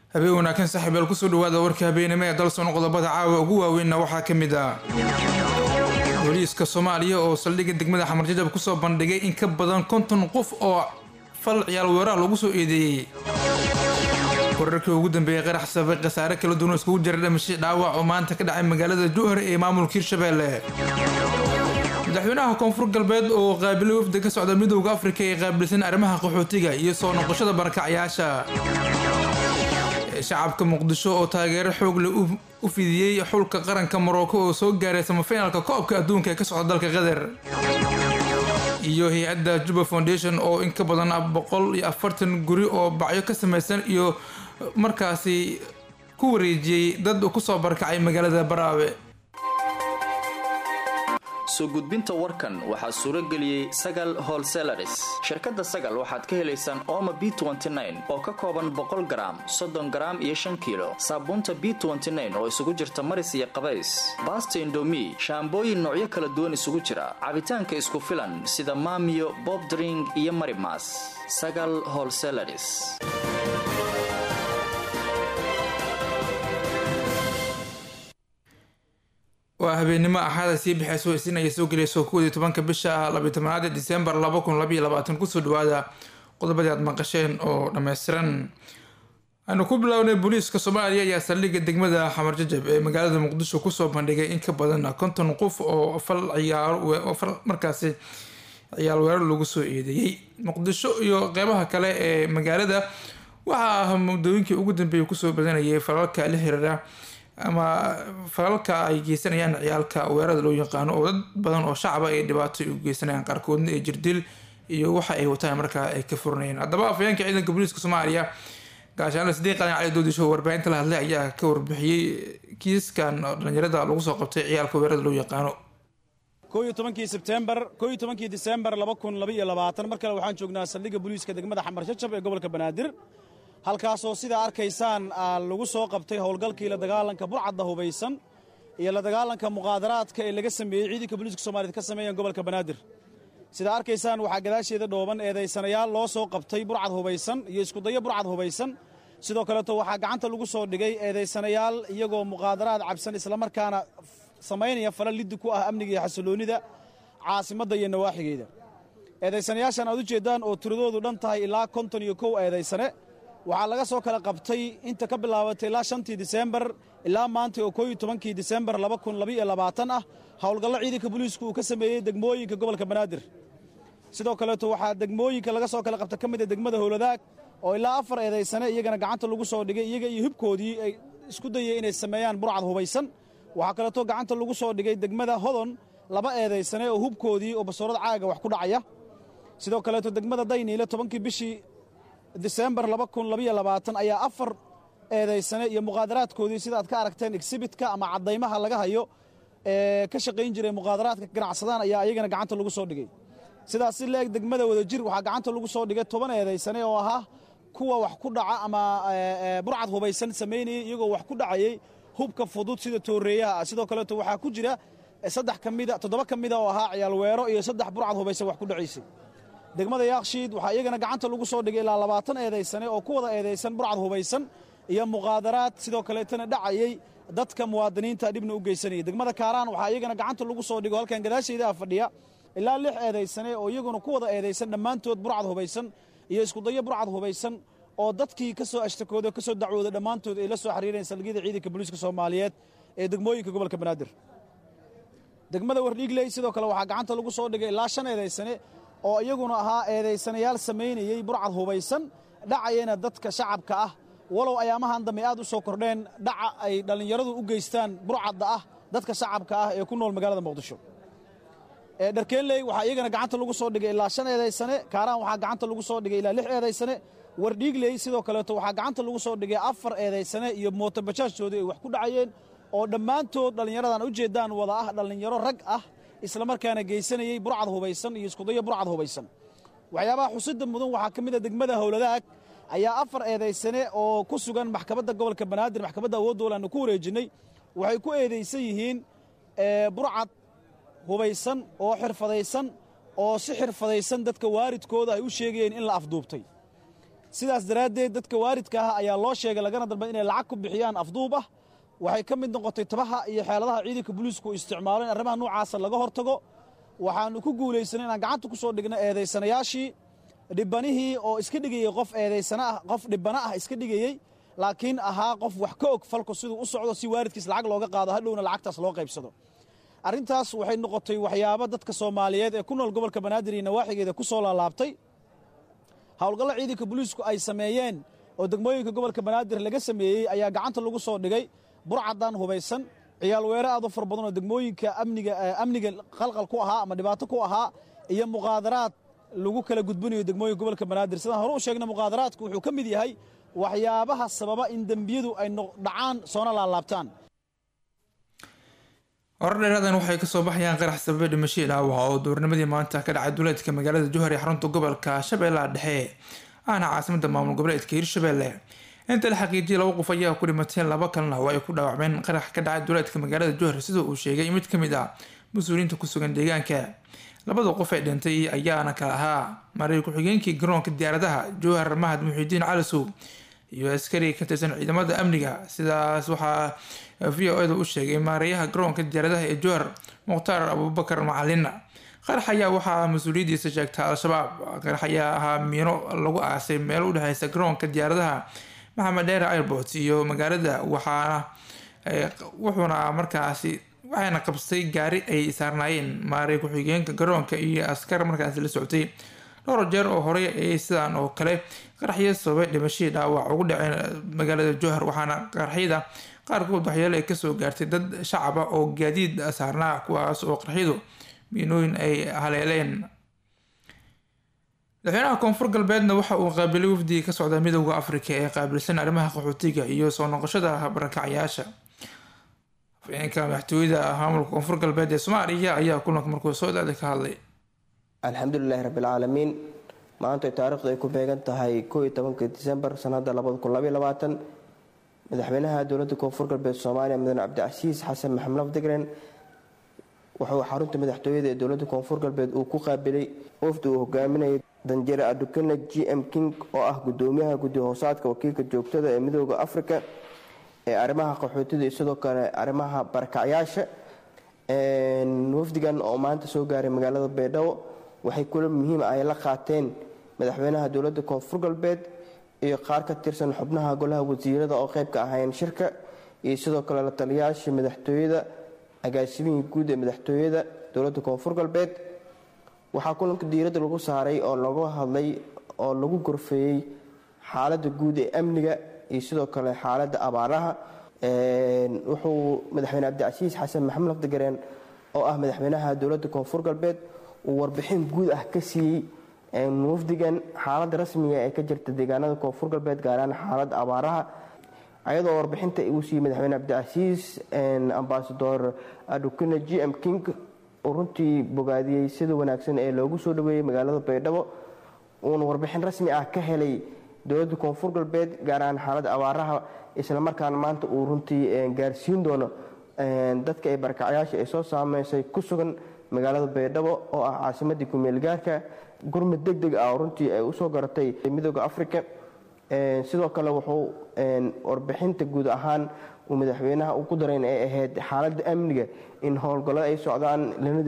habeen wanaagsan saaxiibayaal ku soo dhawaada warka habeenimo ee dalsoon qodobada caawa ugu waaweynna waxaa ka mid ah booliiska Soomaaliya oo saldhigga degmada Xamarjajab ku soo bandhigay in ka badan 50 qof oo fal ciyaal weerar lagu soo eedeeyay wararkii ugu dambeeyay qarax sabab qasaare kala duwan isku jiray dhimasho dhaawac oo maanta ka dhacay magaalada Jowhar ee maamulka Hirshabelle madaxweynaha koonfur galbeed oo qaabilay wafdi ka socda midowga Afrika ee qaabilsan arrimaha qaxootiga iyo soo noqoshada barakacayaasha shacabka muqdisho oo taageero xoog leh u fidiyay xulka qaranka Morocco oo soo gaaray semifinalka koobka adduunka ee ka socda dalka Qatar iyo hay'adda Juba Foundation oo in ka badan 140 guri oo bacyo ka samaysan iyo markaasi ku wareejiyay dad ku soo barkacay magaalada Baraawe soo gudbinta warkan waxaa suura galiyay Sagal Wholesalers shirkadda Sagal waxaad ka helaysaan Omo B29 oo ka kooban 100 gram 30 gram iyo 5 kilo saabuunta B29 oo isugu jirta maris iyo qabays Basta Indomie shaambooyin noocyo kala duwan isugu jira cabitaanka isku filan sida Maamiyo Bob Drink iyo Marimas Sagal Wholesalers waa habeenimo axada sii bixayso isinaya soo galayso 11 bisha 12 December 2022 ku soo dhawaada qodobada aad maqasheen oo dhameystiran aanu ku bilownay booliiska Soomaaliya ayaa saldhigga degmada Xamarjajab ee magaalada Muqdisho ku soo bandhigay in ka badan 50 qof oo fal markaasi ciyaal weerar lagu soo eedeeyay Muqdisho iyo qeybaha kale ee magaalada waxa muddooyinkii ugu dambeeyay ku soo badanayay falalka la xiriira ama falalka ay geysanayaan ciyaalka weerarada loo yaqaan oo dad badan oo shacab ay dhibaato u geysanayaan qarkoodna ee jirdil iyo waxa ay wataan markaa ay ka furnayeen haddaba afayeenka ciidanka booliiska Soomaaliya gaashaan Sidiiqan Cali Doodisho warbaahinta la hadlay ayaa ka warbixiyay kiiskan dhalinyarada lagu soo qabtay ciyaalka weerarada loo yaqaan 11 September 11 December 2022 markale waxaan joognaa saldhigga booliiska degmada Xamarjajab ee gobolka Banaadir halkaasoo sida arkaysaan lagu soo qabtay howlgalkii la dagaalanka burcadda hubaysan iyo la dagaalanka muqaadaraadka ee laga sameeyay ciidanka booliiska Soomaaliyeed ka sameeyay gobolka Banaadir sida arkaysaan waxa gadaasheeda dhooban eedeysanayaal loo soo qabtay burcad hubaysan iyo isku dayo burcad hubaysan sidoo kale waxa gacanta lagu soo dhigay eedeysanayaal iyagoo muqaadaraad cabsan isla markaana sameynaya falal lid ku ah amniga iyo xasiloonida caasimadda iyo nawaaxigeeda eedeysanayaashan aad u jeedaan oo tiradoodu dhan tahay ilaa 51 eedeysane waxaa laga soo kala qabtay inta ka bilaabatay ilaa 5 December ilaa maanta oo 11 December 2022 ah howlgallo ciidanka booliisku uu ka sameeyay degmooyinka gobolka Banaadir sidoo kale waxaa degmooyinka laga soo kala qabtay kamid ah degmada Howladaag oo ilaa 4 eedeysane iyagana gacanta lagu soo dhigay iyaga iyo hubkoodii ay isku dayeen inay sameeyaan burcad hubaysan waxa kale oo gacanta lagu soo dhigay degmada Hodon 2 eedeysane oo hubkoodii oo basoorad caaga wax ku dhacaya sidoo kale degmada Dayniile 10 bishii December 2022 ayaa 4 eedeysane iyo muqaadaraadkoodii sida aad ka aragteen exhibitka ama cadeymaha laga hayo ee ka shaqeyn jiray muqaadaraadka ganacsadaan ayaa iyagana gacanta lagu soo dhigay sidaas si leeg degmada Wadajir waxa gacanta lagu soo dhigay 10 eedeysane oo ahaa kuwa wax ku dhaca ama burcad hubaysan sameynay iyagoo wax ku dhacayay hubka fudud sida tooreeyaha sidoo kale waxa ku jira 7 kamida oo ahaa ciyaal weero iyo 3 burcad hubaysan wax ku dhacaysay degmada Yaaqshiid waxa iyagana gacanta lagu soo dhigay ilaa 20 eedeysane oo ku wada eedeysan burcad hubaysan iyo muqaadaraad sidoo kale tan dhacayay dadka muwaadiniinta dibna u geysanayay degmada Kaaraan waxa iyagana gacanta lagu soo dhigo halkan gadaasheeda fadhiya ilaa 6 eedeysane oo iyaguna ku wada eedeysan dhamaantood burcad hubaysan iyo isku dayo burcad hubaysan oo dadkii ka soo ashtakooday ka soo dacwooday dhamaantood ay la soo xiriireen salgida ciidanka booliiska Soomaaliyeed ee degmooyinka gobolka Banaadir degmada Wardhiigley sidoo kale waxa gacanta lagu soo dhigay ilaa 5 eedeysane oo iyaguna ahaa eedeysanayaal sameynayay burcad hubaysan dhacayna dadka shacabka ah walow ayaamahan dambe aad u soo kordheen dhaca ay dhalinyaradu u geystaan burcadda ah dadka shacabka ah ee ku nool magaalada Muqdisho Dharkeenley waxa iyagana gacanta lagu soo dhigay ilaa 5 eedeysane Kaaraan waxa gacanta lagu soo dhigay ilaa 6 eedeysane Wardhiigley sidoo kale waxa gacanta lagu soo dhigay 4 eedeysane iyo mooto bajaajtoodii ay wax ku dhacayeen oo dhammaantood dhalinyaradan u jeedaan wada ah dhalinyaro rag ah isla markaana geysanayay burcad hubaysan iyo isku dayo burcad hubaysan waxyaabaha xusida mudan waxa kamid ah degmada Howladaag ayaa 4 eedeysane oo ku sugan maxkamadda gobolka Banaadir maxkamadda awoodooda ku wareejinay waxay ku eedeysan yihiin burcad hubaysan oo xirfadaysan oo si xirfadaysan dadka waaridkooda ay u sheegayeen in la afduubtay sidaas daraaddeed dadka waaridka ah ayaa loo sheegay lagana dalbay inay lacag ku bixiyaan afduub ah waxay ka mid noqotay tabaha iyo xeeladaha ciidanka booliisku isticmaalo in arrimaha noocaasa laga hortago waxaannu ku guulaysanay inaan gacanta ku soo dhigno eedaysanayaashii dhibbanihii oo iska dhigayey qof eedaysana ah qof dhibbana ah iska dhigayey laakiin ahaa qof wax ka og falku siduu u socdo si waaridkiis lacag looga qaado hadhowna lacagtaas loo qaybsado arrintaas waxay noqotay waxyaabo dadka soomaaliyeed ee ku nool gobolka banaadir iyo nawaaxigeeda ku soo laalaabtay howlgallo ciidanka booliisku ay sameeyeen oo degmooyinka gobolka banaadir laga sameeyey ayaa gacanta lagu soo dhigay burcadan hubaysan ciyaal weere aad u fara badan oo degmooyinka amniga qalqal ku ahaa ama dhibaato ku ahaa iyo muqaadaraad lagu kala gudbinayo degmooyinka gobolka banaadir sidaan hore u sheegna muqaadaraadku wuxuu ka mid yahay waxyaabaha sababa in dembiyadu ay dhacaan soona laalaabtaan horar dheeraadan waxay kasoo baxayaan qarax sababa dhimasho dhaawaca oo duurnimadii maanta ka dhacay duleedka magaalada jowhar ee xarunta gobolka shabeellaha dhexe ahna caasimada maamul goboleedka hirshabeelle inta la xaqiijiyay 2 qof ayaa ku dhimatay 2 kalena oo ay ku dhaawacmeen qarax ka dhacay duleedka magaalada jowhar sida uu sheegay mid kamid ah mas-uuliyiinta ku sugan deegaanka 2 qof ee dhintay ayaana kala ahaa maray ku-xigeenkii garoonka diyaaradaha jowhar mahad muxiidiin calisow iyo askari ka tirsan ciidamada amniga sidaas waxaa VOA u sheegay maarayaha garoonka diyaaradaha ee jowhar mukhtaar abubakar macalin qarax ayaa waxaa mas-uuliyadiisa sheegtay al-shabaab qarax ayaa ahaa miino lagu aasay meel u dhexeysa garoonka diyaaradaha maxamed dheere airport iyo magaalada wuxuuna markaasi waxayna qabsatay gaari ay saarnaayeen maaray ku-xigeenka garoonka iyo askar markaasi la socotay dhowr jeer oo horey ay sidaan oo kale qaraxyo sababay dhimashadii dhaawac ugu dhaceen magaalada jowhar waxaana qaraxyada qaarkood waxyeelo ay kasoo gaartay dad shacaba oo gaadiid saarnaa kuwaas oo qaraxyadu miinooyin ay haleeleen madaxweynaha koonfur galbeedna waxa uu qaabilay wafdiga ka socda midowda afrika ee qaabilsan arrimaha qaxootiga iyo soo noqoshada barakacyaasha afhayeenka madaxtooyada maamulka koonfur galbeed ee soomaaliya ayaa kulanka markuu soo daaday ka hadlay alxamdulilaahi rabbilcaalamiin maanta taariikhdu ay ku beegan tahay 11 Disembar sanada 2022 madaxweynaha dowladda koonfur galbeed Soomaaliya mudane Cabdicasiis Xasan Maxamed Lafdigren wuxuu xarunta madaxtooyada ee dowladda koonfur galbeed uu ku qaabilay wafdi uu hogaaminayay danjire Adukana GM King oo ah gudoomiyaha guddi hoosaadka wakiilka joogtada ee midowda Afrika ee arrimaha qaxootiga iyo sidoo kale arrimaha barakacyaasha wafdigan oo maanta soo gaaray magaalada Baydhabo waxay kulan muhiim ah ay la qaateen madaxweynaha dowladda koonfur galbeed iyo qaar ka tirsan xubnaha golaha wasiirada oo qayb ka ahaayeen shirka iyo sidoo kale la taliyaasha madaxtooyada agaasimaha guud ee madaxtooyada dowladda koonfur galbeed waxaa kulanka diiradda lagu saaray oo lagu hadlay oo lagu gorfeeyay xaaladda guud ee amniga iyo sidoo kale xaaladda abaaraha wuxuu madaxweyne Cabdicasiis Xasan Maxamed Lafdigren oo ah madaxweynaha dowladda koonfur galbeed uu warbixin guud ah ka siiyay wafdigan xaaladda rasmiga ee ka jirta deegaanada koonfur galbeed gaar ahaan xaaladda abaaraha ayadoo warbixinta uu siiyay madaxweyne Cabdicasiis ambassador Adukana GM King oo runtii bogaadiyay sida wanaagsan ee loogu soo dhaweeyay magaalada Baydhabo oo warbixin rasmi ah ka helay dowladda koonfur galbeed gaar ahaan xaaladda abaaraha isla markaana maanta uu runtii gaarsiin doono dadka ay barakacyaasha ay soo saameysay ku sugan magaalada Baydhabo oo ah caasimadii ku meel gaarka gurmad degdeg ah runtii ay u soo garatay midowga Afrika sidoo kale wuxuu warbixinta guud ahaan uu madaxweynaha u ku daray in ay ahayd xaaladda amniga in howlgallada ay socdaan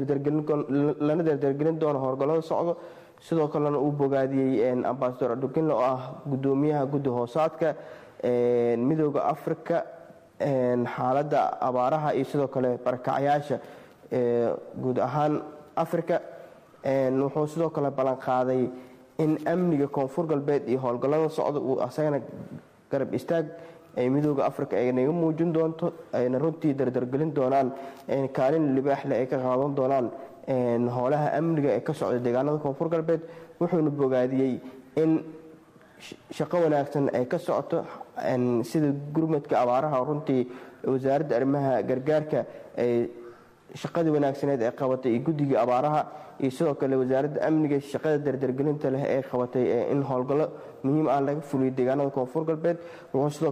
lana dardargelin doono howlgallada socdo sidoo kalena uu bogaadiyay ambassador Adukana oo ah gudoomiyaha guddi hoosaadka midowga Afrika xaaladda abaaraha iyo sidoo kale barakacyaasha guud ahaan Afrika wuxuu sidoo kale ballan qaaday in amniga koonfur galbeed iyo howlgallada socda uu asagana garab istaag ay midowga Afrika ay naga muujin doonto ayna runtii dardargelin doonaan kaalin libaax leh ay ka qaadan doonaan howlaha amniga ee ka socda deegaanada koonfur galbeed wuxuuna bogaadiyay in shaqo wanaagsan ay ka socoto sida gurmadka abaaraha runtii wasaaradda arrimaha gargaarka ay shaqadii wanaagsaneed ee qabatay iyo guddiga abaaraha iyo sidoo kale wasaaradda amniga shaqada dardargelinta leh ee qabatay in howlgallo muhiim ah laga fuliyo deegaanada koonfur galbeed wuxuu sidoo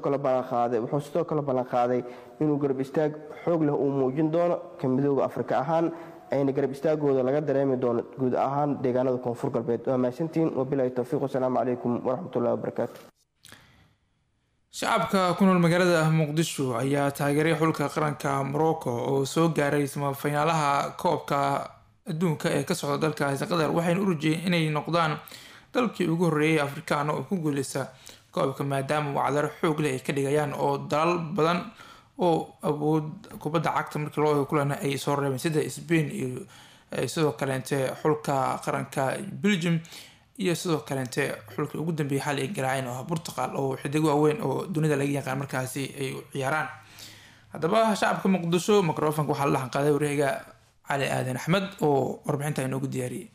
kale ballan qaaday inuu garab istaag xoog leh uu muujin doono ka midowga Afrika ahaan ayna garab istaagooda laga dareemi doono guud ahaan deegaanada koonfur galbeed. waa mahadsantiin wabilaahi towfiiq wasalaamu calaykum waraxmatullahi wabarakaatu. shacabka ku nool magaalada muqdisho ayaa taageeray xulka qaranka Morocco oo soo gaaray semifinalaha koobka adduunka ee ka socda dalkaasi Qatar, waxayna u rajeen inay noqdaan dalkii ugu horeeyay Afrikaan oo ku guuleysta koobka maadaama wacdar xoog leh ay ka dhigayaan oo dalal badan oo awood kubadda cagta markii loo eego kulana ay soo reebeen sida Spain iyo sidoo kaleente xulka qaranka Belgium iyo sidoo kaleente xulka ugu dambeeyay xal ay garaaceen oo Portugal oo xidigo waaweyn oo dunida laga yaqaan markaasi ay u ciyaaraan. haddaba shacabka muqdisho microphone waxaa la qaaday wareega Cali Aadan Axmed oo warbixinta inoogu diyaariyay.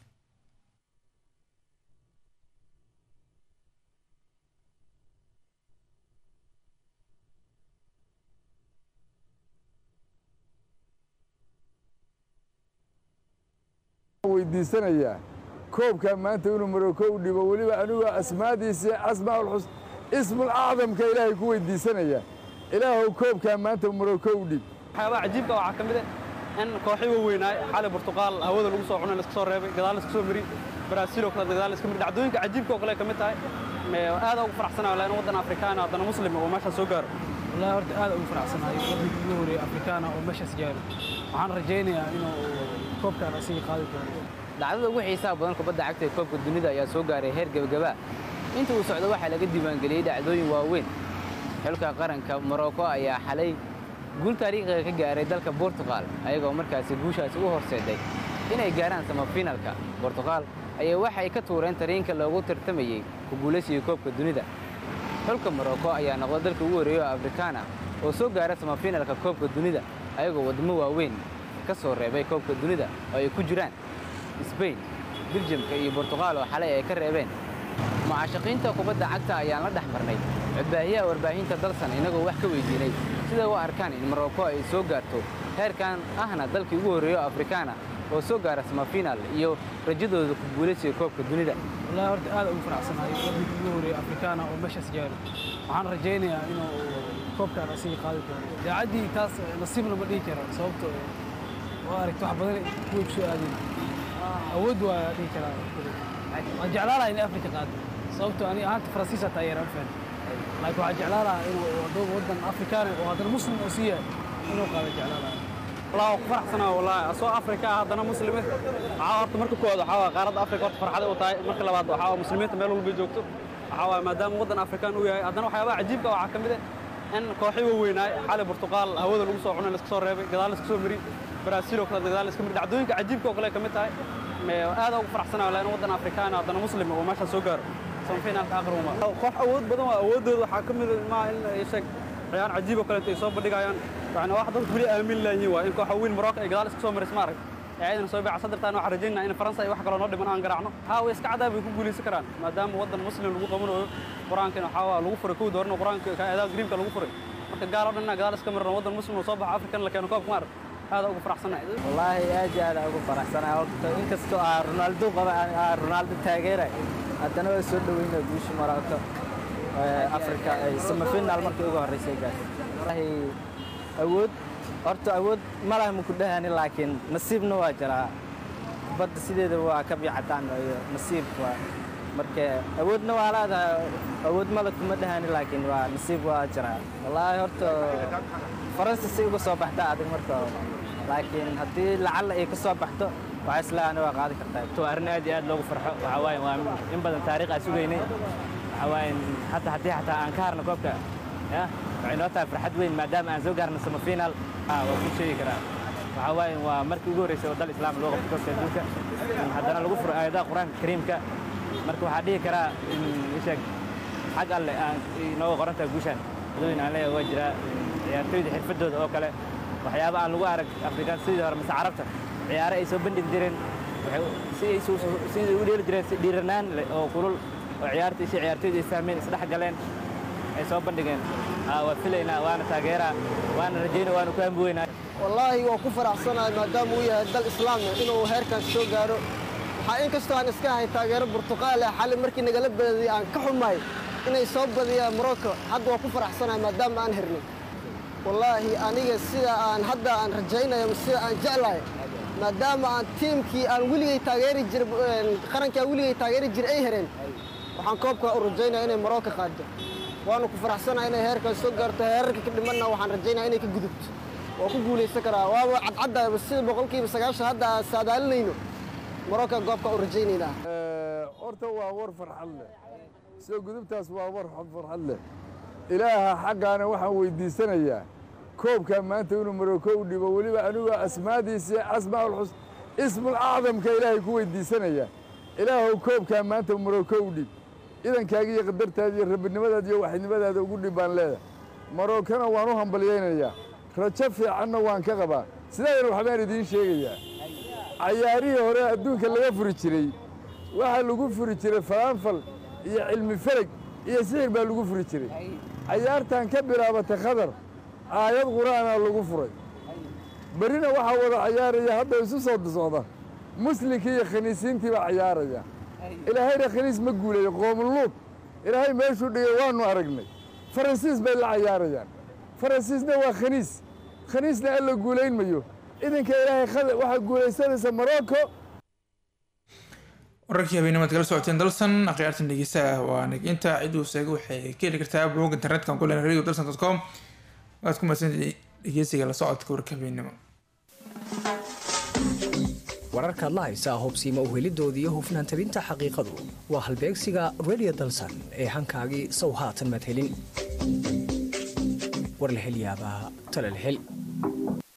weydiisanaya koobka maanta inuu Morocco u dhibo waliba anigu asmaadiisa asmaa'ul hus ismul a'zamka ilaahay ku weydiisanaya ilaahu koobka maanta Morocco u dhib. waxyaaba cajiibka waxa kamid ah in kooxo weynay xal Portugal hawada lagu soo cunay la iska soo reebay gadaal iska soo mari Brazil oo kala gadaal iska mari dhacdooyinka cajiibka oo kale kamid tahay aad ugu faraxsanahay ilaa wadan Afrikaan ah wadan muslim oo meesha soo gaaro. والله horta aad ugu faraxsanahay waddanka ugu horeeyay Afrikaan oo meeshaas gaaro. waxaan rajaynayaa inuu koobkan asii qaadi doono. dhacdada ugu xiisaha badan kubadda cagta ee koobka dunida ayaa soo gaaray heer gabagaba inta uu socdo waxaa laga diiwaangeliyay dhacdooyin waaweyn. xulka qaranka Morocco ayaa xalay guul taariikhiga ka gaaray dalka Portugal ayagoo markaasi guushaasi u horseeday inay gaaraan semifinalka. Portugal ayaa waxay ka tuureen tareenka loogu tartamayay ku guuleysiga koobka dunida. xulka Morocco ayaa noqday dalka ugu horeeyay Afrikaan ah oo soo gaaray semifinalka koobka dunida ayagoo wadamo waaweyn ka soo reebay koobka dunida oo ay ku jiraan Spain, Belgium iyo Portugal oo xalay ay ka reebeen. mucaashaqiinta kubadda cagta ayaan la dhaxmarnay codbaahiyaha warbaahinta dalsan inagoo wax ka weydiinay sida u arkaan in Morocco ay soo gaarto heerkan ahna dalkii ugu horeeyay Afrikaan ah oo soo gaara semifinal iyo rajadooda ku guuleysiga koobka dunida. والله horta aad ugu faraxsanahay waddanka ugu horeeyay Afrikaan oo meeshaas gaaro. waxaan rajaynayaa inuu koobkan asii qaadi doono. daacadii taas nasiib lama dhigi karo sababtoo oo aragto wax badan ku soo aadin. awood waa dhigi karaa. waan jeclaan lahaa in Afrika qaado sababtoo ani ahaanta Faransiiska taageeraan faan. laakiin waxaan jeclaan lahaa inuu waddan Afrikaan oo haddana muslim oo siiya inuu qaado jeclaan lahaa. والله فرحسنا والله أسوا أفريقيا هذا مسلمة عاورت مركو كود حوا قارة أفريقيا فرحة وطاي مركو لبعض حوا مسلمين ميلو بيجوكتو حوا ما دام وطن أفريقيا وياي هذا وحياة عجيبة وعكمدة إن كوحي ويناي حال البرتغال هودا لو سو عنا لسكسو ريبي قدال لسكسو مري برازيل وكلا قدال لسكسو مري دعدوينك عجيبة وكلا كمية هاي هذا فرحسنا والله إن وطن أفريقيا هذا مسلمة وماشى سوقر صنفينا آخر وما كوح أود بدو أود حاكمدة ما يشك عيان عجيبة وكلا تيصاب بدقايان يعني واحد بلي آمن له هو إنكو حوين مراقع جدال سكسو مريس مارك يعني نسوي على صدر تانو حرجينا إن فرنسا يوحى كلا نودي من أنقرعنا هاو يسكعدا بيكون بولي سكران ما دام وطن مسلم لو قمنو قرآن كانوا حوا لو فرقو دورنا قرآن كهذا قريب كانوا لو فرق marka gaaladana gadaal iska marna wadan muslim oo soo baxa African la keeno koob maar hada ugu faraxsanahay wallahi aad ugu faraxsanahay horta inkastoo Ronaldo qaba Ronaldo taageeray haddana way soo dhaweynaa guusha Morocco Afrika semifinal markii ugu horeysay gaartay wallahi awood horta awood ma laha ma ku dhahan laakiin nasiibna waa jiraa badda sideeda waa ka biicadaan nasiib waa marka awoodna waa leedahay awood ma la kuma dhahan laakiin waa nasiib waa jiraa wallahi horta Faransa si uga soo baxda adag marka laakiin hadii lacala ay ka soo baxdo waxa islaana waa qaadi kartaa to arrin aad loogu farxo waxa waay waa in badan taariikh ay sugeynay waxa waay hatta aan ka harno koobka ya waxayna tahay farxad weyn maadaama aan soo gaarno semifinal waa ku sheegi karaa waxa waay waa markii ugu horeysay dal islaam loo qabto koobka adduunka haddana lagu furo aayadaha quraanka kariimka marka waxaa dhihi karaa in ishaag xag alle aan inoo qoranta guushan dadweyne aan leeyahay waa jira ciyaartooyda xirfadooda oo kale waxyaaba aan lagu arag Afrikaan sidii hore mise Carabta ciyaaro ay soo bandhigi jireen waxay u dheeli jireen si dhiiranaan oo kulul oo ciyaartooyda ay fahmeen isdhex galeen ay soo bandhigeen waa filaynaa waana taageeraa waana rajaynaa waana ku hambuweynaa wallaahi waa ku faraxsanahay maadaama uu yahay dal islaam inuu heerkan soo gaaro waxaa inkastoo aan iska ahay taageero Portugal xalay markii nagala badiyay aan ka xumaay inay soo badiyaan Morocco hadda waa ku faraxsanahay maadaama aan hirnay wallaahi aniga sida aan hadda aan rajaynayo sida aan jeclahay maadaama aan tiimkii aan weligay taageeri jir qaranka weligay taageeri jir ay hereen waxaan koobka u rajaynayaa inay Morocco qaado waanu ku faraxsanahay inay heerkan soo gaarto heerarka ka dhimanna waxaan rajaynayaa inay ka gudubto oo ku guuleysan karaa waa cadcad sida 90% hadda saadaalinayno Morocco koobka u rajaynaynaa horta waa war farxad leh soo gudubtaas waa war farxad leh ilaaha xaqaana waxaan weydiisanayaa koobka maanta inuu Morocco u dhibo waliba aniga asmaadiisa asmaa'ul husn ismul a'zamka ilaahay ku weydiisanaya ilaahu koobka maanta Morocco u dhib idankaaga iyo qadartaada iyo rabbinimadaada iyo waxnimadaada ugu dhibaan leedahay Morocco-na waan u hambalyeynaya rajo fiicanna waan ka qabaa sidaana waxbaan idiin sheegayaa cayaarihii hore adduunka laga furi jiray waxa lagu furi jiray faanfal iyo cilmi farag iyo sixir baa lagu furi jiray cayaartan ka bilaabatay khadar aayad quraana lagu furay barina waxa wada cayaaraya hadda isu soo socda muslimkii iyo khaniisiintii baa cayaaraya ilaahayna khaniis ma guuleeyo qoomuluud ilaahay meeshuu dhigay waanu aragnay faransiis bay la cayaarayaan faransiisna waa khaniisna alla guulayn mayo idinka ilaahay waxa guulaysanaysa Morocco wararkii habeenimada kala socoteen dalsan akhyaartan dhegeystaha waa inta cid uu sheegay waxay ka heli kartaa blog internetka ku leeyahay radio.dalsan.com waad ku maasan dhegeysiga la socodka wararka habeenimo wararka la haysa hubsiimo u helidoodii hufnaan tabinta xaqiiqadu waa halbeegsiga radio dalsan ee hankaagii sow haatan mad helin war la hel yaabaa tala la hel